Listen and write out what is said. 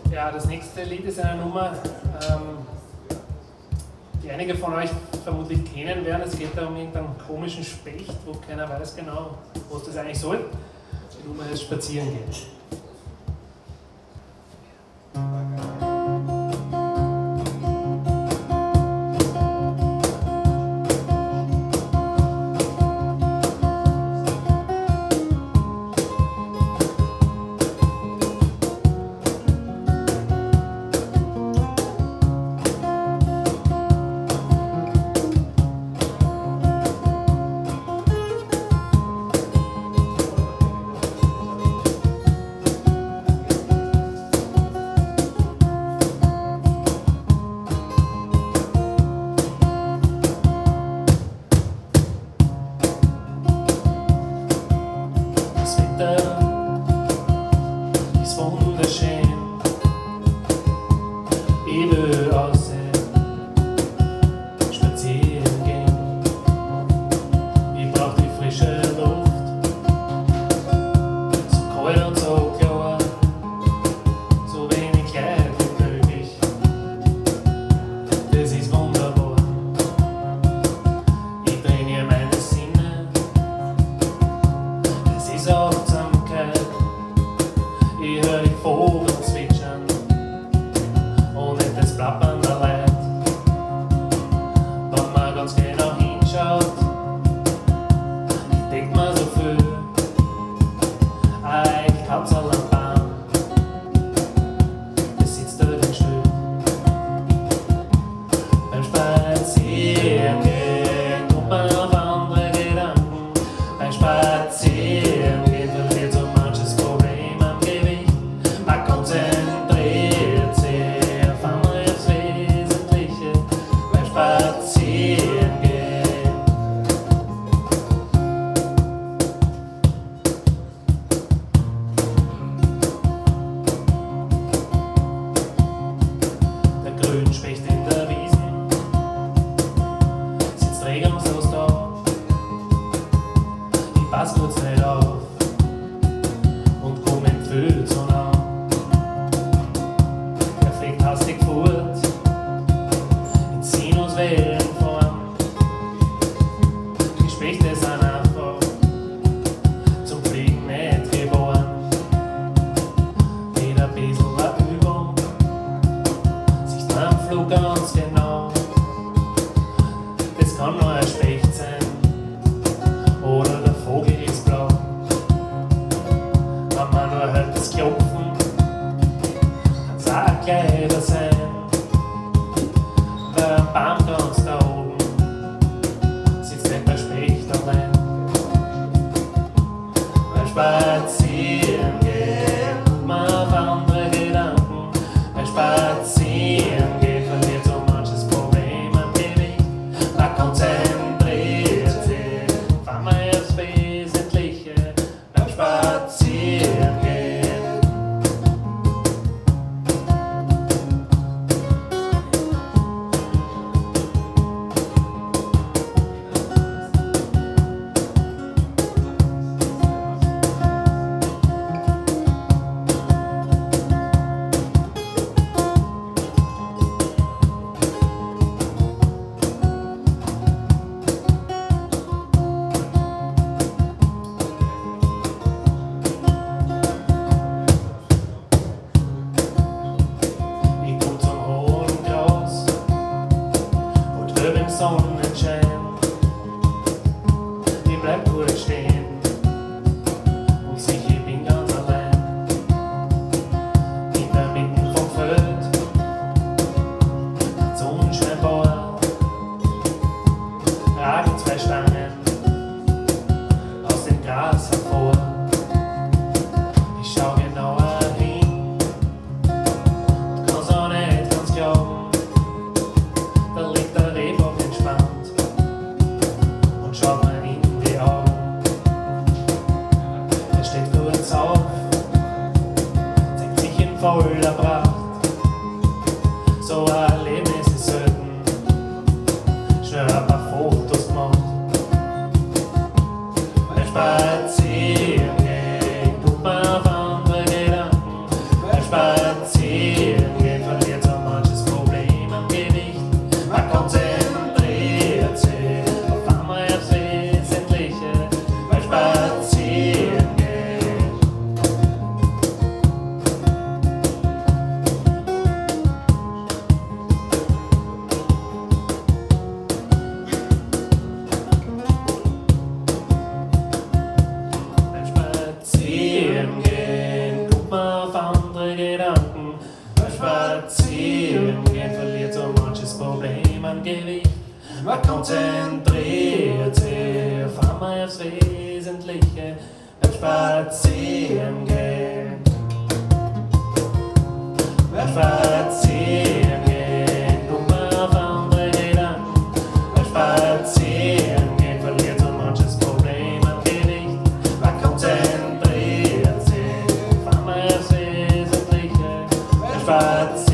Ja, das nächste Lied ist eine Nummer, die einige von euch vermutlich kennen werden. Es geht da um irgendeinen komischen Specht, wo keiner weiß genau, was das eigentlich soll. Die Nummer heißt Spazieren gehen. Spazieren, an Gewicht. Man konzentriert sich auf einmal aufs Wesentliche beim Spazierengehen. Beim Spazierengehen guckt man auf andere Gedanken. Beim Spazierengehen verliert so manches Problem an Gewicht. Man konzentriert sich auf einmal aufs Wesentliche beim Spazierengehen.